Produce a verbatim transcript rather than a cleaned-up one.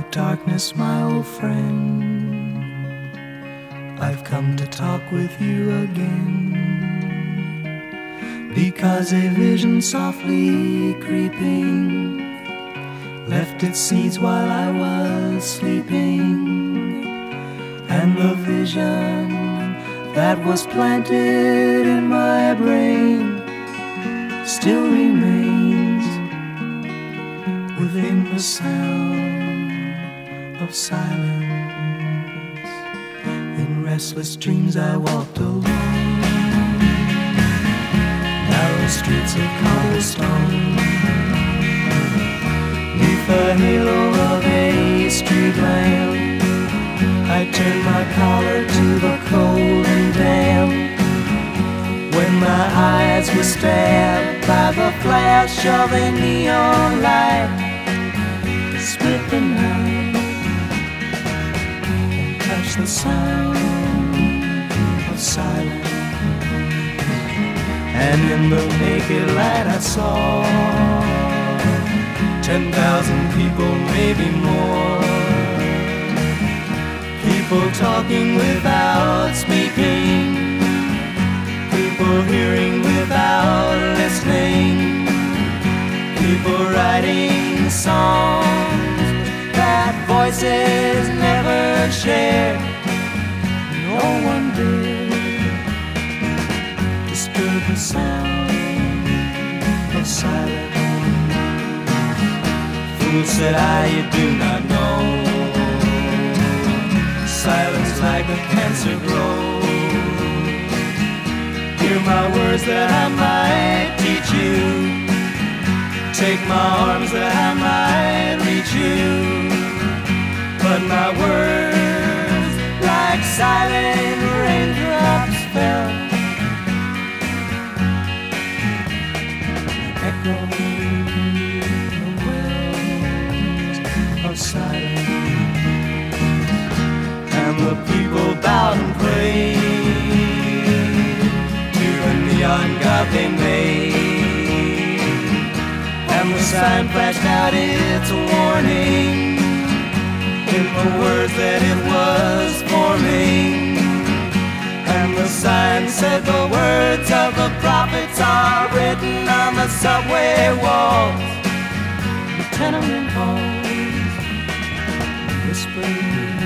Darkness, my old friend, I've come to talk with you again, because a vision softly creeping left its seeds while I was sleeping, and the vision that was planted in my brain still remains within the sound of silence. In restless dreams I walked alone, narrow streets of cobblestone, neath the halo of a street lamp. I turned my collar to the cold and damp, when my eyes were stabbed by the flash of a neon light. Split the night and touch the sound of silence, and in the naked light I saw ten thousand people, maybe more, people talking without speaking, people hearing without listening, people writing songs that voices never shared. No one did disturb the sound of silence. Fool, said I, you do not know, silence like a cancer grows. Hear my words that I might teach you, take my arms that I might reach you, but my words like silent raindrops fell, echoing the wells of silence. And the people bowed and prayed to the neon god they made, and the sign flashed out its warning in the words that it was forming. And the sign said the words of the prophets are written on the subway walls, the tenement halls, whispered